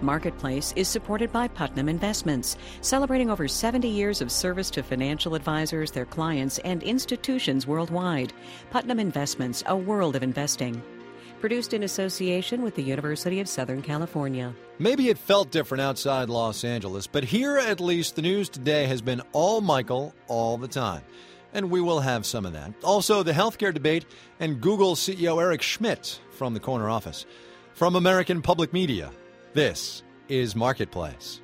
Marketplace is supported by Putnam Investments, celebrating over 70 years of service to financial advisors, their clients, and institutions worldwide. Putnam Investments, a world of investing. Produced in association with the University of Southern California. Maybe it felt different outside Los Angeles, but here at least the news today has been all Michael all the time. And we will have some of that. Also, the healthcare debate and Google CEO Eric Schmidt from the corner office. From American Public Media, this is Marketplace.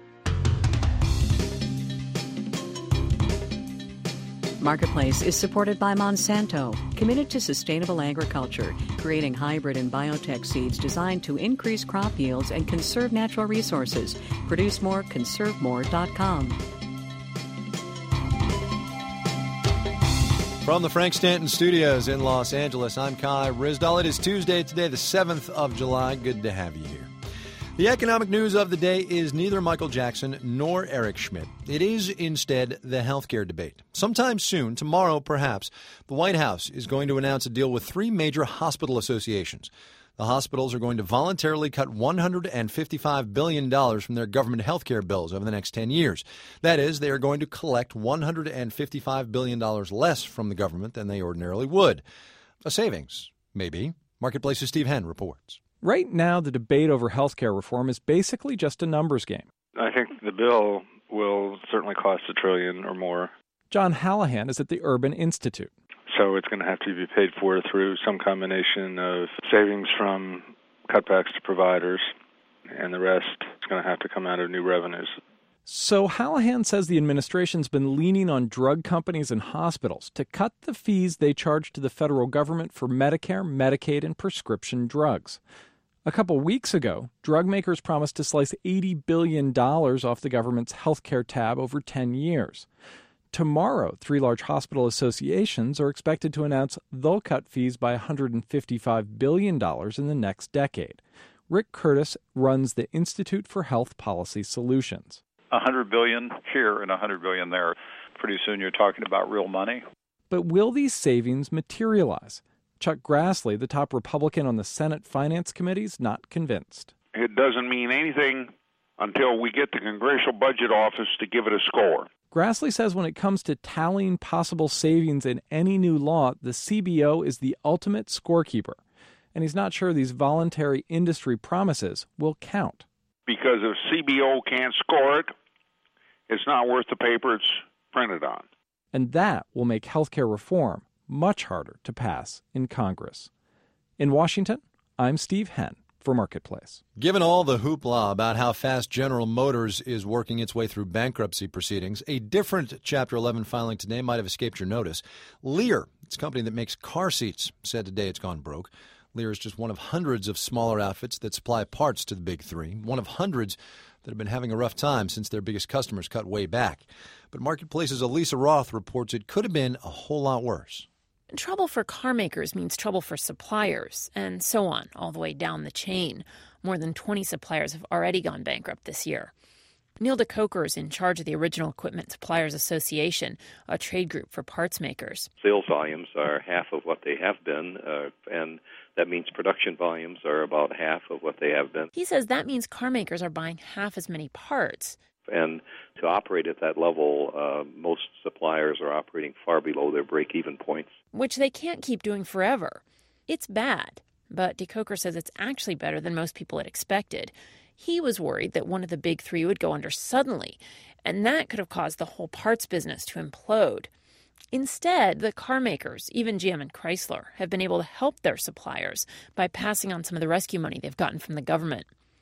Marketplace is supported by Monsanto, committed to sustainable agriculture, creating hybrid and biotech seeds designed to increase crop yields and conserve natural resources. Produce more, conservemore.com. From the Frank Stanton Studios in Los Angeles, I'm Kai Ryssdal. It is Tuesday today, the 7th of July. Good to have you here. The economic news of the day is neither Michael Jackson nor Eric Schmidt. It is instead the healthcare debate. Sometime soon, tomorrow perhaps, the White House is going to announce a deal with 3 major hospital associations. The hospitals are going to voluntarily cut $155 billion from their government health care bills over the next 10 years. That is, they are going to collect $155 billion less from the government than they ordinarily would. A savings, maybe. Marketplace's Steve Henn reports. Right now, the debate over health care reform is basically just a numbers game. I think the bill will certainly cost $1 trillion or more. John Hallahan is at the Urban Institute. So it's going to have to be paid for through some combination of savings from cutbacks to providers, and the rest is going to have to come out of new revenues. So Hallahan says the administration's been leaning on drug companies and hospitals to cut the fees they charge to the federal government for Medicare, Medicaid, and prescription drugs. A couple weeks ago, drug makers promised to slice $80 billion off the government's health care tab over 10 years. Tomorrow, 3 large hospital associations are expected to announce they'll cut fees by $155 billion in the next decade. Rick Curtis runs the Institute for Health Policy Solutions. $100 billion here and $100 billion there. Pretty soon you're talking about real money. But will these savings materialize? Chuck Grassley, the top Republican on the Senate Finance Committee, is not convinced. It doesn't mean anything until we get the Congressional Budget Office to give it a score. Grassley says when it comes to tallying possible savings in any new law, the CBO is the ultimate scorekeeper. And he's not sure these voluntary industry promises will count. Because if CBO can't score it, it's not worth the paper it's printed on. And that will make healthcare reform much harder to pass in Congress. In Washington, I'm Steve Henn for Marketplace. Given all the hoopla about how fast General Motors is working its way through bankruptcy proceedings, a different Chapter 11 filing today might have escaped your notice. Lear, it's a company that makes car seats, said today it's gone broke. Lear is just one of hundreds of smaller outfits that supply parts to the big 3, one of hundreds that have been having a rough time since their biggest customers cut way back. But Marketplace's Elisa Roth reports it could have been a whole lot worse. Trouble for car makers means trouble for suppliers, and so on, all the way down the chain. More than 20 suppliers have already gone bankrupt this year. Neil DeCoker is in charge of the Original Equipment Suppliers Association, a trade group for parts makers. Sales volumes are half of what they have been, and that means production volumes are about half of what they have been. He says that means car makers are buying half as many parts. And to operate at that level, most suppliers are operating far below their break-even points. Which they can't keep doing forever. It's bad, but DeCoker says it's actually better than most people had expected. He was worried that one of the big 3 would go under suddenly, and that could have caused the whole parts business to implode. Instead, the car makers, even GM and Chrysler, have been able to help their suppliers by passing on some of the rescue money they've gotten from the government.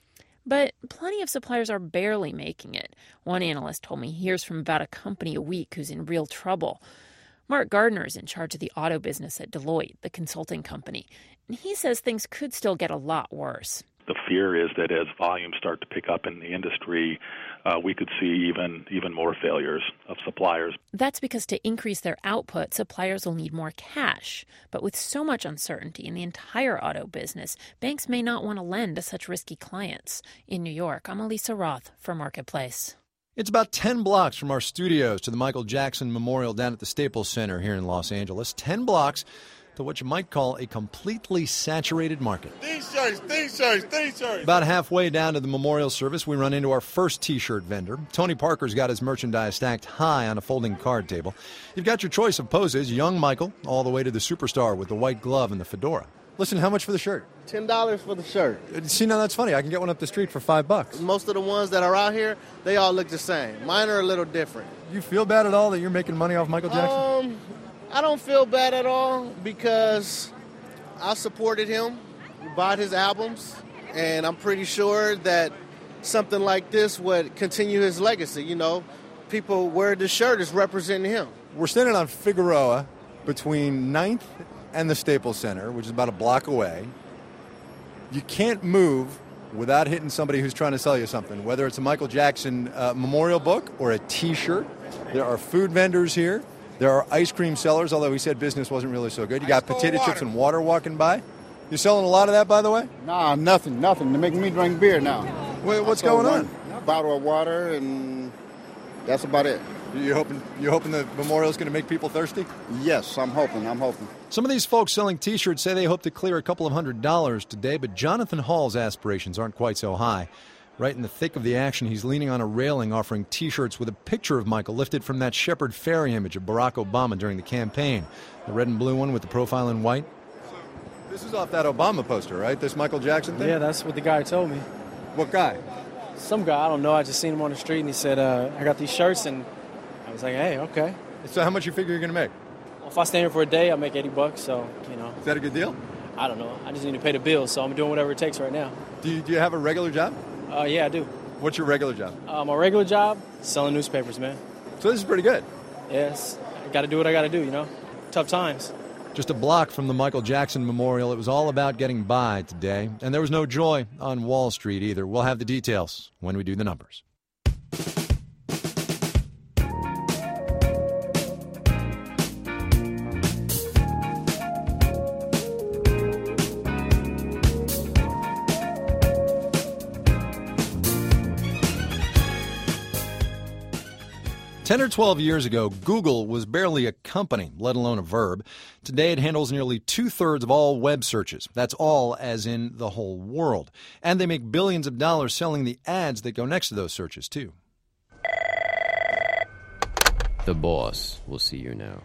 But plenty of suppliers are barely making it. One analyst told me he hears from about a company a week who's in real trouble. Mark Gardner is in charge of the auto business at Deloitte, the consulting company, and he says things could still get a lot worse. The fear is that as volumes start to pick up in the industry, we could see even more failures of suppliers. That's because to increase their output, suppliers will need more cash. But with so much uncertainty in the entire auto business, banks may not want to lend to such risky clients. In New York, I'm Elisa Roth for Marketplace. It's about 10 blocks from our studios to the Michael Jackson Memorial down at the Staples Center here in Los Angeles. 10 blocks to what you might call a completely saturated market. T-shirts. About halfway down to the memorial service, we run into our first T-shirt vendor. Tony Parker's got his merchandise stacked high on a folding card table. You've got your choice of poses, young Michael, all the way to the superstar with the white glove and the fedora. Listen, how much for the shirt? $10 for the shirt. See, now that's funny. I can get one up the street for $5. Most of the ones that are out here, they all look the same. Mine are a little different. You feel bad at all that you're making money off Michael Jackson? I don't feel bad at all because I supported him, bought his albums, and I'm pretty sure that something like this would continue his legacy. You know, people wear the shirt is representing him. We're standing on Figueroa between 9th and the Staples Center, which is about a block away. You can't move without hitting somebody who's trying to sell you something, whether it's a Michael Jackson memorial book or a T-shirt. There are food vendors here. There are ice cream sellers, although he said business wasn't really so good. You got potato chips and water walking by. You selling a lot of that, by the way? Nah, nothing. They're making me drink beer now. What's going on? A bottle of water, and that's about it. You hoping the memorial's going to make people thirsty? Yes, I'm hoping. Some of these folks selling T-shirts say they hope to clear a couple of $100 today, but Jonathan Hall's aspirations aren't quite so high. Right in the thick of the action, he's leaning on a railing offering T-shirts with a picture of Michael lifted from that Shepard Fairey image of Barack Obama during the campaign. The red and blue one with the profile in white. This is off that Obama poster, right? This Michael Jackson thing? Yeah, that's what the guy told me. What guy? Some guy, I don't know. I just seen him on the street, and he said, I got these shirts, and I was like, hey, okay. So how much you figure you're going to make? Well, if I stay here for a day, I'll make $80, so, you know. Is that a good deal? I don't know. I just need to pay the bills, so I'm doing whatever it takes right now. Do you have a regular job? Yeah, I do. What's your regular job? My regular job, selling newspapers, man. So this is pretty good. Yes. I got to do what I got to do, you know. Tough times. Just a block from the Michael Jackson Memorial. It was all about getting by today. And there was no joy on Wall Street either. We'll have the details when we do the numbers. Ten or 12 years ago, Google was barely a company, let alone a verb. Today, it handles nearly 2/3 of all web searches. That's all as in the whole world. And they make billions of dollars selling the ads that go next to those searches, too. The boss will see you now.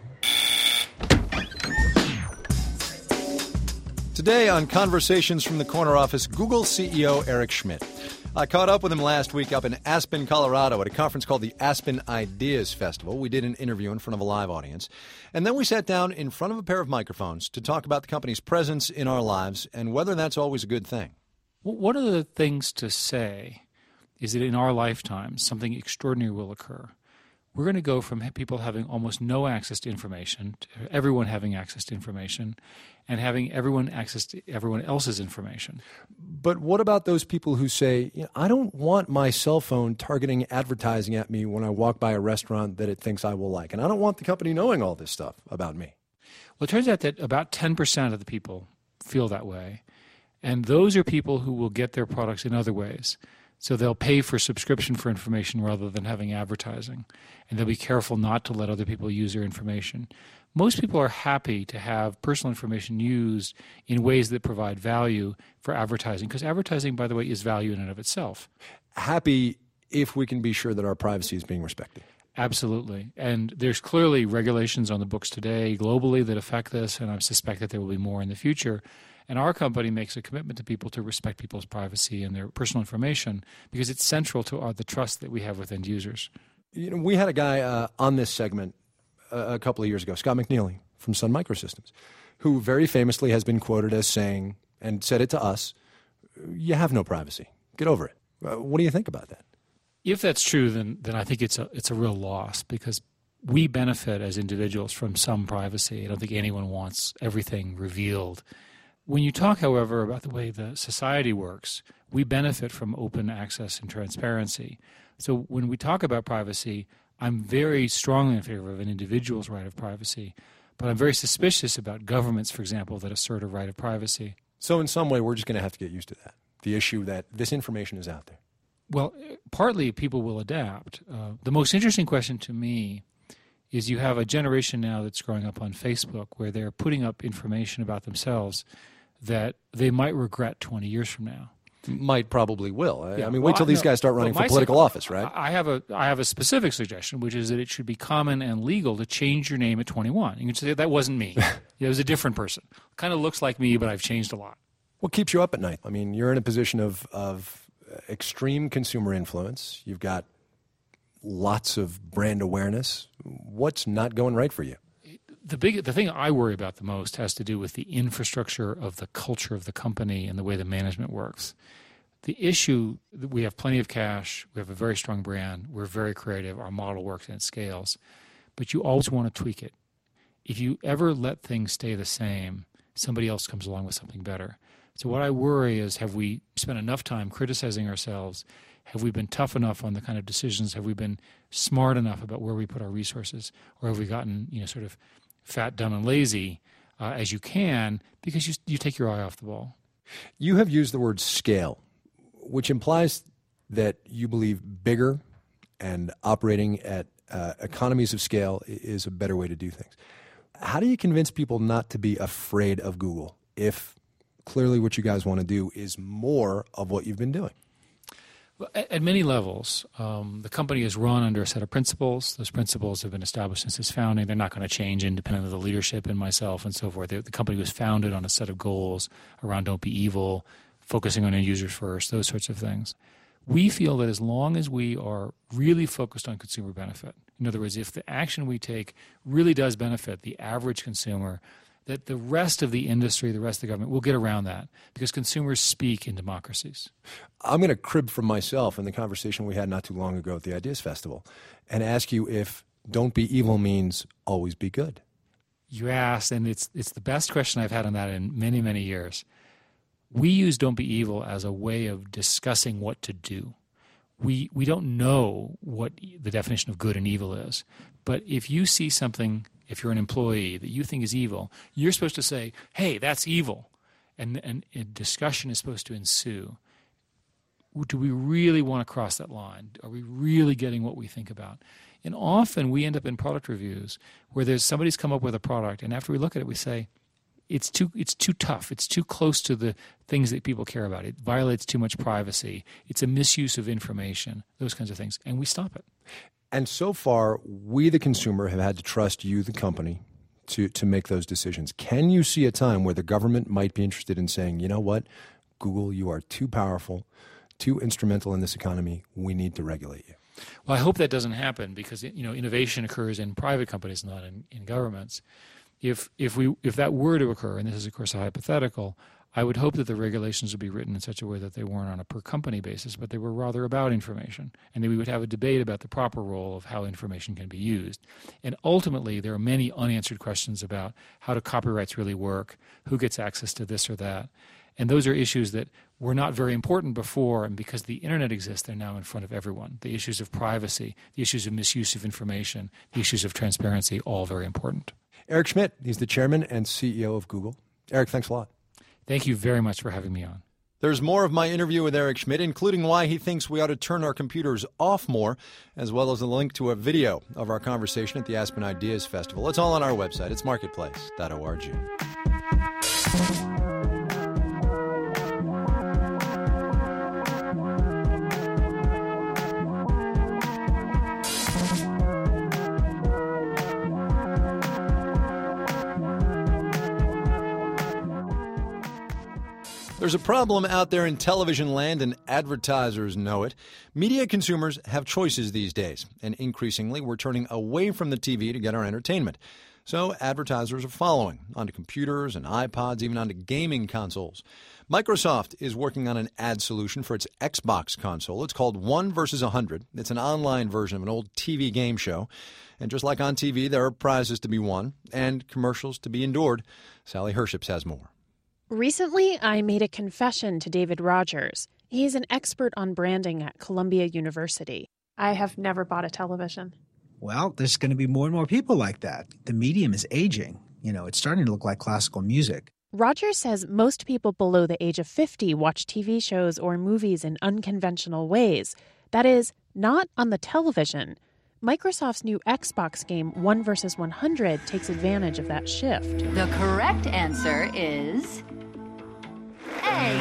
Today on Conversations from the Corner Office, Google CEO Eric Schmidt. I caught up with him last week up in Aspen, Colorado at a conference called the Aspen Ideas Festival. We did an interview in front of a live audience. And then we sat down in front of a pair of microphones to talk about the company's presence in our lives and whether that's always a good thing. One of the things to say is that in our lifetime, something extraordinary will occur. We're going to go from people having almost no access to information to everyone having access to information and having everyone access to everyone else's information. But what about those people who say, I don't want my cell phone targeting advertising at me when I walk by a restaurant that it thinks I will like, and I don't want the company knowing all this stuff about me? Well, it turns out that about 10% of the people feel that way, and those are people who will get their products in other ways. So they'll pay for subscription for information rather than having advertising. And they'll be careful not to let other people use their information. Most people are happy to have personal information used in ways that provide value for advertising, because advertising, by the way, is value in and of itself. Happy if we can be sure that our privacy is being respected. Absolutely. And there's clearly regulations on the books today globally that affect this, and I suspect that there will be more in the future. And our company makes a commitment to people to respect people's privacy and their personal information because it's central to the trust that we have with end users. We had a guy on this segment a couple of years ago, Scott McNeely from Sun Microsystems, who very famously has been quoted as saying, and said it to us, you have no privacy. Get over it. What do you think about that? If that's true, then I think it's a real loss because we benefit as individuals from some privacy. I don't think anyone wants everything revealed. When you talk, however, about the way the society works, we benefit from open access and transparency. So when we talk about privacy, I'm very strongly in favor of an individual's right of privacy, but I'm very suspicious about governments, for example, that assert a right of privacy. So in some way, we're just going to have to get used to that, the issue that this information is out there. Well, partly people will adapt. The most interesting question to me is you have a generation now that's growing up on Facebook where they're putting up information about themselves that they might regret 20 years from now. Might, probably will. Yeah. I mean, wait till these guys start running for political office, right? I have a specific suggestion, which is that it should be common and legal to change your name at 21. You can say, that wasn't me. It was a different person. Kind of looks like me, but I've changed a lot. What keeps you up at night? I mean, you're in a position of extreme consumer influence. You've got lots of brand awareness. What's not going right for you? The thing I worry about the most has to do with the infrastructure of the culture of the company and the way the management works. The issue, we have plenty of cash, we have a very strong brand, we're very creative, our model works and it scales, but you always want to tweak it. If you ever let things stay the same, somebody else comes along with something better. So what I worry is, have we spent enough time criticizing ourselves? Have we been tough enough on the kind of decisions? Have we been smart enough about where we put our resources? Or have we gotten, sort of fat, dumb, and lazy as you can because you take your eye off the ball? You have used the word scale, which implies that you believe bigger and operating at economies of scale is a better way to do things. How do you convince people not to be afraid of Google if clearly what you guys want to do is more of what you've been doing? Well, at many levels, the company is run under a set of principles. Those principles have been established since its founding. They're not going to change independent of the leadership and myself and so forth. The company was founded on a set of goals around don't be evil, focusing on end users first, those sorts of things. We feel that as long as we are really focused on consumer benefit, in other words, if the action we take really does benefit the average consumer, that the rest of the industry, the rest of the government will get around that because consumers speak in democracies. I'm going to crib from myself in the conversation we had not too long ago at the Ideas Festival and ask you if don't be evil means always be good. You asked, and it's the best question I've had on that in many, many years. We use don't be evil as a way of discussing what to do. We don't know what the definition of good and evil is, but if you see something, if you're an employee that you think is evil, you're supposed to say, hey, that's evil. And a discussion is supposed to ensue. Do we really want to cross that line? Are we really getting what we think about? And often we end up in product reviews where somebody's come up with a product, and after we look at it, we say, it's too tough. It's too close to the things that people care about. It violates too much privacy. It's a misuse of information, those kinds of things. And we stop it. And so far, we, the consumer, have had to trust you, the company, to make those decisions. Can you see a time where the government might be interested in saying, you know what, Google, you are too powerful, too instrumental in this economy. We need to regulate you? Well, I hope that doesn't happen because innovation occurs in private companies, not in governments. If that were to occur, and this is, of course, a hypothetical, I would hope that the regulations would be written in such a way that they weren't on a per-company basis, but they were rather about information, and that we would have a debate about the proper role of how information can be used. And ultimately, there are many unanswered questions about how do copyrights really work, who gets access to this or that, and those are issues that were not very important before, and because the Internet exists, they're now in front of everyone. The issues of privacy, the issues of misuse of information, the issues of transparency, all very important. Eric Schmidt, he's the chairman and CEO of Google. Eric, thanks a lot. Thank you very much for having me on. There's more of my interview with Eric Schmidt, including why he thinks we ought to turn our computers off more, as well as a link to a video of our conversation at the Aspen Ideas Festival. It's all on our website. It's marketplace.org. There's a problem out there in television land, and advertisers know it. Media consumers have choices these days, and increasingly we're turning away from the TV to get our entertainment. So advertisers are following onto computers and iPods, even onto gaming consoles. Microsoft is working on an ad solution for its Xbox console. It's called 1 vs. 100. It's an online version of an old TV game show. And just like on TV, there are prizes to be won and commercials to be endured. Sally Herships has more. Recently, I made a confession to David Rogers. He's an expert on branding at Columbia University. I have never bought a television. Well, there's going to be more and more people like that. The medium is aging. It's starting to look like classical music. Rogers says most people below the age of 50 watch TV shows or movies in unconventional ways. That is, not on the television. Microsoft's new Xbox game, 1 vs. 100, takes advantage of that shift. The correct answer is A.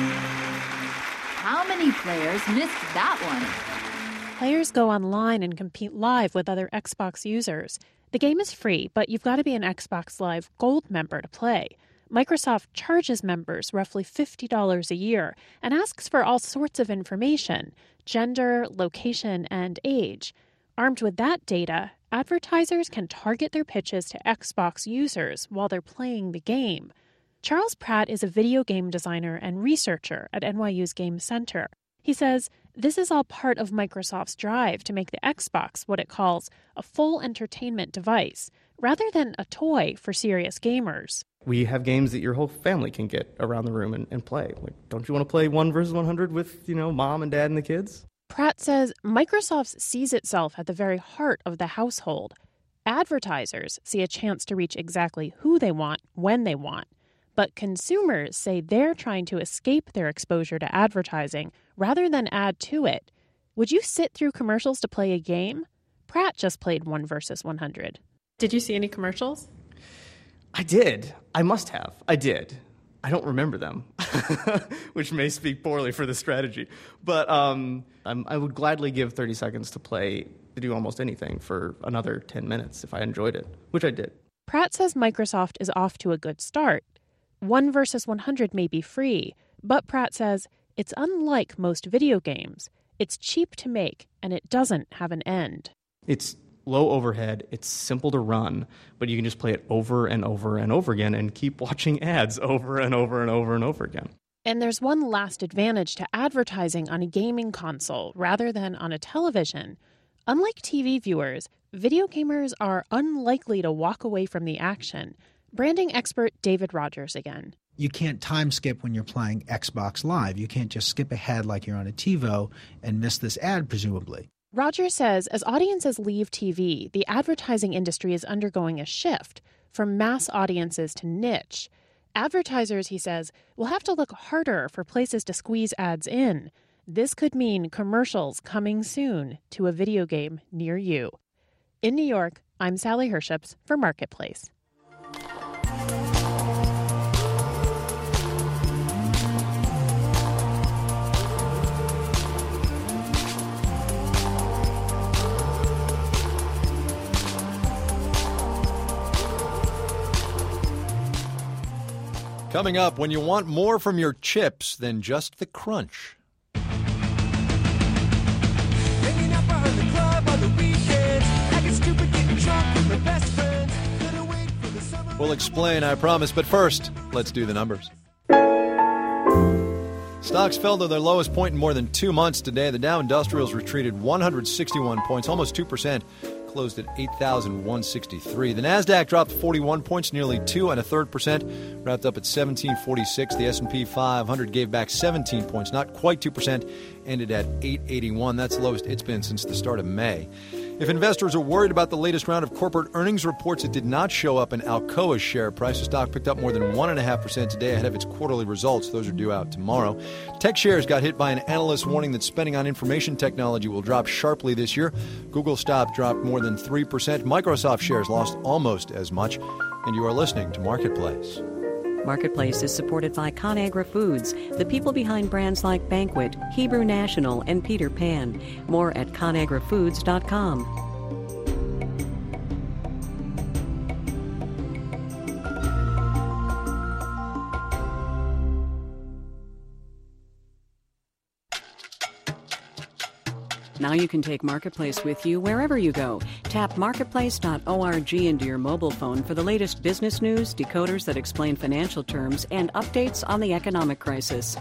How many players missed that one? Players go online and compete live with other Xbox users. The game is free, but you've got to be an Xbox Live Gold member to play. Microsoft charges members roughly $50 a year and asks for all sorts of information: gender, location, and age. Armed with that data, advertisers can target their pitches to Xbox users while they're playing the game. Charles Pratt is a video game designer and researcher at NYU's Game Center. He says this is all part of Microsoft's drive to make the Xbox what it calls a full entertainment device, rather than a toy for serious gamers. We have games that your whole family can get around the room and play. Like, don't you want to play 1 vs. 100 with, mom and dad and the kids? Pratt says Microsoft sees itself at the very heart of the household. Advertisers see a chance to reach exactly who they want, when they want. But consumers say they're trying to escape their exposure to advertising rather than add to it. Would you sit through commercials to play a game? Pratt just played 1 vs. 100. Did you see any commercials? I did. I must have. I did. I don't remember them, which may speak poorly for the strategy. But I would gladly give 30 seconds to do almost anything for another 10 minutes if I enjoyed it, which I did. Pratt says Microsoft is off to a good start. 1 vs. 100 may be free, but Pratt says it's unlike most video games. It's cheap to make, and it doesn't have an end. It's low overhead, it's simple to run, but you can just play it over and over and over again and keep watching ads over and over and over and over again. And there's one last advantage to advertising on a gaming console rather than on a television. Unlike TV viewers, video gamers are unlikely to walk away from the action. Branding expert David Rogers again. You can't time skip when you're playing Xbox Live. You can't just skip ahead like you're on a TiVo and miss this ad, presumably. Rogers says as audiences leave TV, the advertising industry is undergoing a shift from mass audiences to niche. Advertisers, he says, will have to look harder for places to squeeze ads in. This could mean commercials coming soon to a video game near you. In New York, I'm Sally Herships for Marketplace. Coming up, when you want more from your chips than just the crunch. We'll explain, I promise. But first, let's do the numbers. Stocks fell to their lowest point in more than 2 months today. The Dow Industrials retreated 161 points, almost 2%. Closed at 8,163. The NASDAQ dropped 41 points, nearly 2.33%, wrapped up at 1746. The S&P 500 gave back 17 points, not quite 2%, ended at 881. That's the lowest it's been since the start of May. If investors are worried about the latest round of corporate earnings reports, it did not show up in Alcoa's share price. The stock picked up more than 1.5% today ahead of its quarterly results. Those are due out tomorrow. Tech shares got hit by an analyst warning that spending on information technology will drop sharply this year. Google stock dropped more than 3%. Microsoft shares lost almost as much. And you are listening to Marketplace. Marketplace is supported by ConAgra Foods, the people behind brands like Banquet, Hebrew National, and Peter Pan. More at ConAgraFoods.com. Now you can take Marketplace with you wherever you go. Tap marketplace.org into your mobile phone for the latest business news, decoders that explain financial terms, and updates on the economic crisis.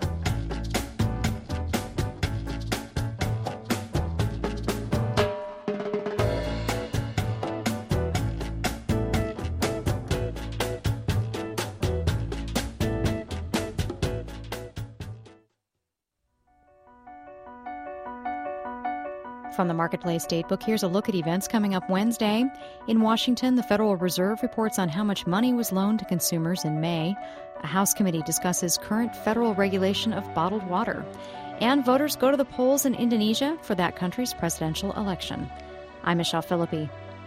From the Marketplace Datebook, here's a look at events coming up Wednesday. In Washington, the Federal Reserve reports on how much money was loaned to consumers in May. A House committee discusses current federal regulation of bottled water. And voters go to the polls in Indonesia for that country's presidential election. I'm Michelle Philippi.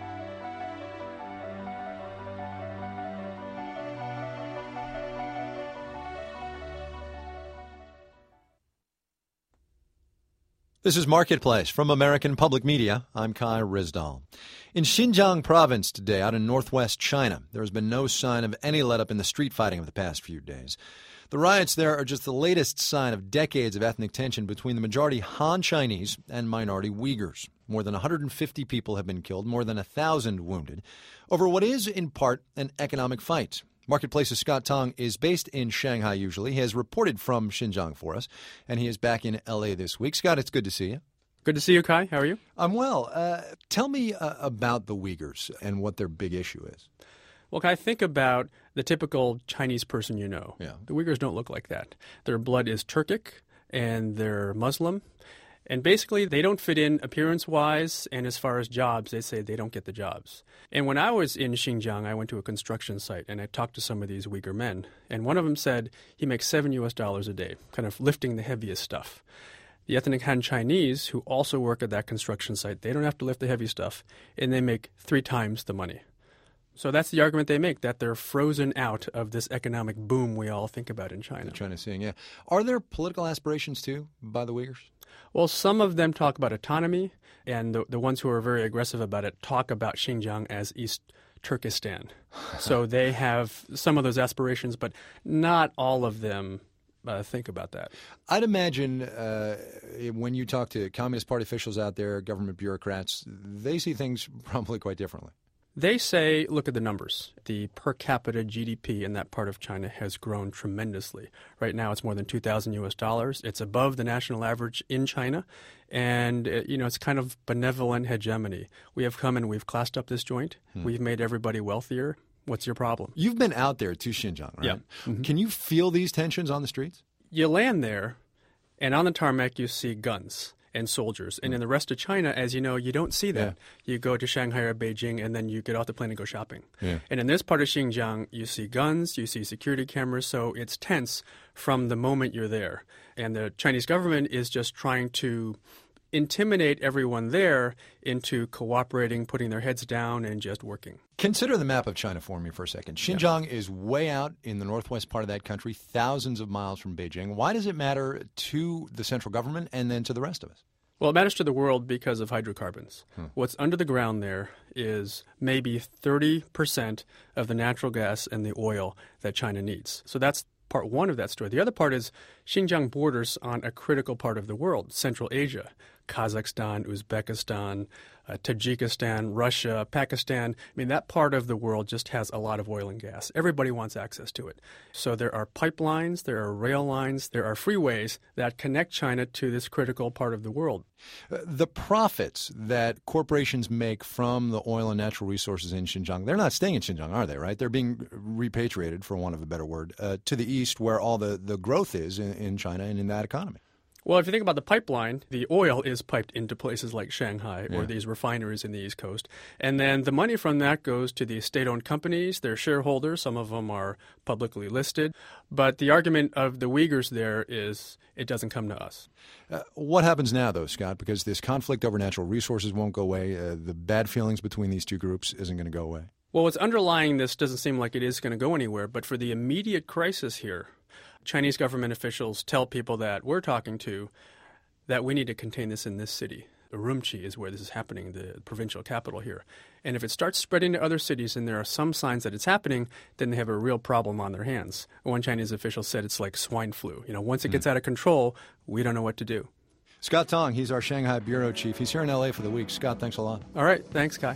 This is Marketplace from American Public Media. I'm Kai Ryssdal. In Xinjiang province today, out in northwest China, there has been no sign of any let-up in the street fighting of the past few days. The riots there are just the latest sign of decades of ethnic tension between the majority Han Chinese and minority Uyghurs. More than 150 people have been killed, more than 1,000 wounded, over what is, in part, an economic fight. Marketplace's Scott Tong is based in Shanghai usually. He has reported from Xinjiang for us, and he is back in L.A. this week. Scott, it's good to see you. Good to see you, Kai. How are you? I'm well. Tell me about the Uyghurs and what their big issue is. Well, Kai, think about the typical Chinese person you know. Yeah. The Uyghurs don't look like that. Their blood is Turkic, and they're Muslim. And basically, they don't fit in appearance-wise, and as far as jobs, they say they don't get the jobs. And when I was in Xinjiang, I went to a construction site, and I talked to some of these Uyghur men. And one of them said he makes $7 a day, kind of lifting the heaviest stuff. The ethnic Han Chinese, who also work at that construction site, they don't have to lift the heavy stuff, and they make 3 times the money. So that's the argument they make, that they're frozen out of this economic boom we all think about in China. China seeing, yeah. Are there political aspirations, too, by the Uyghurs? Well, some of them talk about autonomy, and the ones who are very aggressive about it talk about Xinjiang as East Turkestan. So they have some of those aspirations, but not all of them think about that. I'd imagine when you talk to Communist Party officials out there, government bureaucrats, they see things probably quite differently. They say, look at the numbers. The per capita GDP in that part of China has grown tremendously. Right now, it's more than $2,000. It's above the national average in China. And, it's kind of benevolent hegemony. We have come and we've classed up this joint. We've made everybody wealthier. What's your problem? You've been out there to Xinjiang, right? Yeah. Mm-hmm. Can you feel these tensions on the streets? You land there, and on the tarmac, you see guns and soldiers. And in the rest of China, as you know, you don't see that. Yeah. You go to Shanghai or Beijing, and then you get off the plane and go shopping. Yeah. And in this part of Xinjiang, you see guns, you see security cameras, so it's tense from the moment you're there. And the Chinese government is just trying to intimidate everyone there into cooperating, putting their heads down, and just working. Consider the map of China for me for a second. Xinjiang is way out in the northwest part of that country, thousands of miles from Beijing. Why does it matter to the central government and then to the rest of us? Well, it matters to the world because of hydrocarbons. What's under the ground there is maybe 30% of the natural gas and the oil that China needs. So that's part one of that story. The other part is Xinjiang borders on a critical part of the world, Central Asia, Kazakhstan, Uzbekistan, Tajikistan, Russia, Pakistan. I mean, that part of the world just has a lot of oil and gas. Everybody wants access to it. So there are pipelines, there are rail lines, there are freeways that connect China to this critical part of the world. The profits that corporations make from the oil and natural resources in Xinjiang, they're not staying in Xinjiang, are they, right? They're being repatriated, for want of a better word, to the east where all the growth is in China and in that economy. Well, if you think about the pipeline, the oil is piped into places like Shanghai or these refineries in the East Coast. And then the money from that goes to the state-owned companies, their shareholders. Some of them are publicly listed. But the argument of the Uyghurs there is it doesn't come to us. What happens now, though, Scott? Because this conflict over natural resources won't go away. The bad feelings between these two groups isn't going to go away. Well, what's underlying this doesn't seem like it is going to go anywhere. But for the immediate crisis here, Chinese government officials tell people that we're talking to that we need to contain this in this city. Urumqi is where this is happening, the provincial capital here. And if it starts spreading to other cities and there are some signs that it's happening, then they have a real problem on their hands. One Chinese official said it's like swine flu. Once it gets out of control, we don't know what to do. Scott Tong, he's our Shanghai bureau chief. He's here in L.A. for the week. Scott, thanks a lot. All right. Thanks, Kai.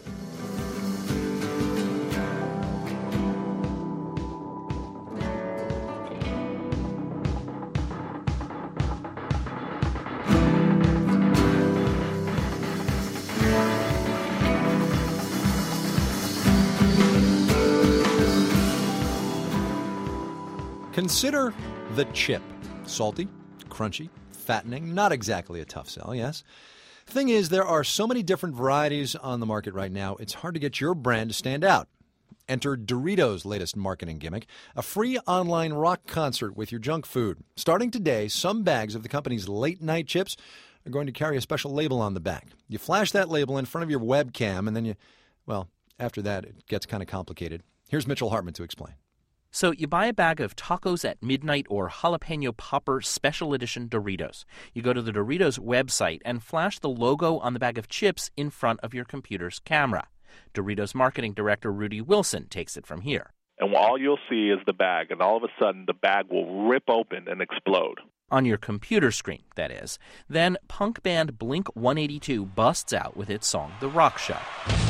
Consider the chip. Salty, crunchy, fattening, not exactly a tough sell, yes? Thing is, there are so many different varieties on the market right now, it's hard to get your brand to stand out. Enter Doritos' latest marketing gimmick, a free online rock concert with your junk food. Starting today, some bags of the company's late-night chips are going to carry a special label on the back. You flash that label in front of your webcam, and then after that, it gets kind of complicated. Here's Mitchell Hartman to explain. So you buy a bag of Tacos at Midnight or Jalapeno Popper Special Edition Doritos. You go to the Doritos website and flash the logo on the bag of chips in front of your computer's camera. Doritos marketing director Rudy Wilson takes it from here. And all you'll see is the bag, and all of a sudden the bag will rip open and explode. On your computer screen, that is. Then punk band Blink-182 busts out with its song The Rock Show.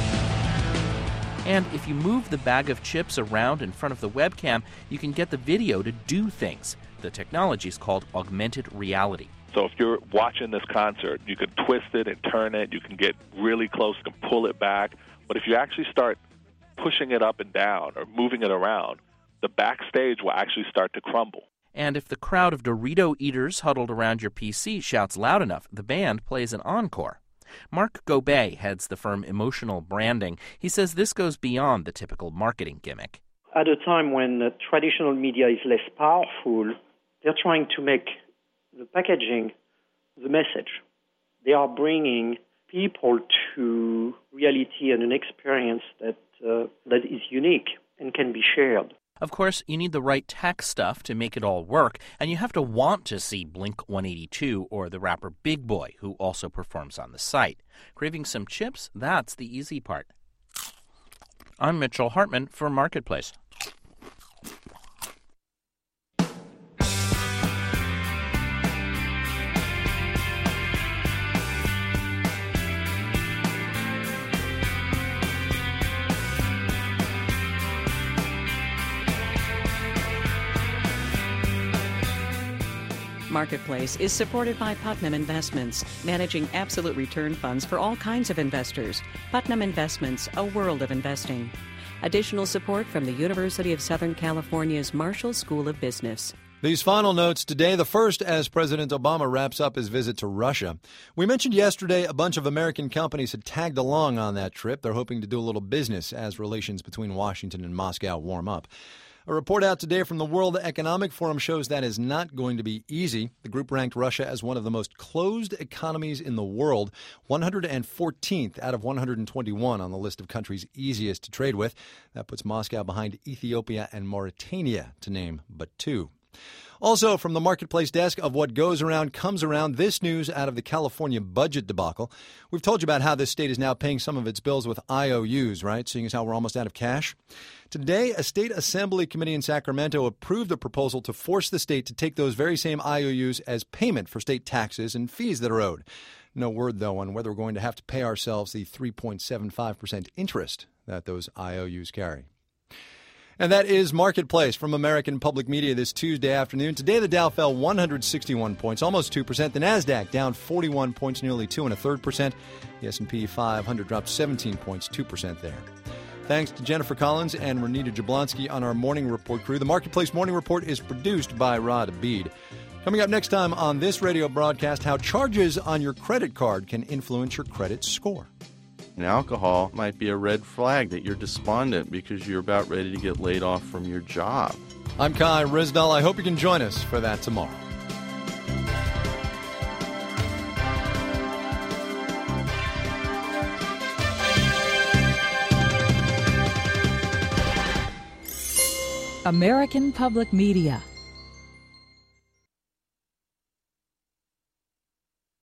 And if you move the bag of chips around in front of the webcam, you can get the video to do things. The technology is called augmented reality. So if you're watching this concert, you can twist it and turn it. You can get really close and pull it back. But if you actually start pushing it up and down or moving it around, the backstage will actually start to crumble. And if the crowd of Dorito eaters huddled around your PC shouts loud enough, the band plays an encore. Mark Gobet heads the firm Emotional Branding. He says this goes beyond the typical marketing gimmick. At a time when traditional media is less powerful, they're trying to make the packaging the message. They are bringing people to reality and an experience that is unique and can be shared. Of course, you need the right tech stuff to make it all work, and you have to want to see Blink-182 or the rapper Big Boy, who also performs on the site. Craving some chips? That's the easy part. I'm Mitchell Hartman for Marketplace. Marketplace is supported by Putnam Investments, managing absolute return funds for all kinds of investors. Putnam Investments, a world of investing. Additional support from the University of Southern California's Marshall School of Business. These final notes today, the first as President Obama wraps up his visit to Russia. We mentioned yesterday a bunch of American companies had tagged along on that trip. They're hoping to do a little business as relations between Washington and Moscow warm up. A report out today from the World Economic Forum shows that is not going to be easy. The group ranked Russia as one of the most closed economies in the world, 114th out of 121 on the list of countries easiest to trade with. That puts Moscow behind Ethiopia and Mauritania, to name but two. Also, from the Marketplace desk of What Goes Around Comes Around, this news out of the California budget debacle. We've told you about how this state is now paying some of its bills with IOUs, right, seeing as how we're almost out of cash. Today, a state assembly committee in Sacramento approved a proposal to force the state to take those very same IOUs as payment for state taxes and fees that are owed. No word, though, on whether we're going to have to pay ourselves the 3.75% interest that those IOUs carry. And that is Marketplace from American Public Media this Tuesday afternoon. Today, the Dow fell 161 points, almost 2%. The Nasdaq down 41 points, nearly 2.33%. The S&P 500 dropped 17 points, 2% there. Thanks to Jennifer Collins and Renita Jablonski on our Morning Report crew. The Marketplace Morning Report is produced by Rod Abid. Coming up next time on this radio broadcast, how charges on your credit card can influence your credit score. And alcohol might be a red flag that you're despondent because you're about ready to get laid off from your job. I'm Kai Ryssdal. I hope you can join us for that tomorrow. American Public Media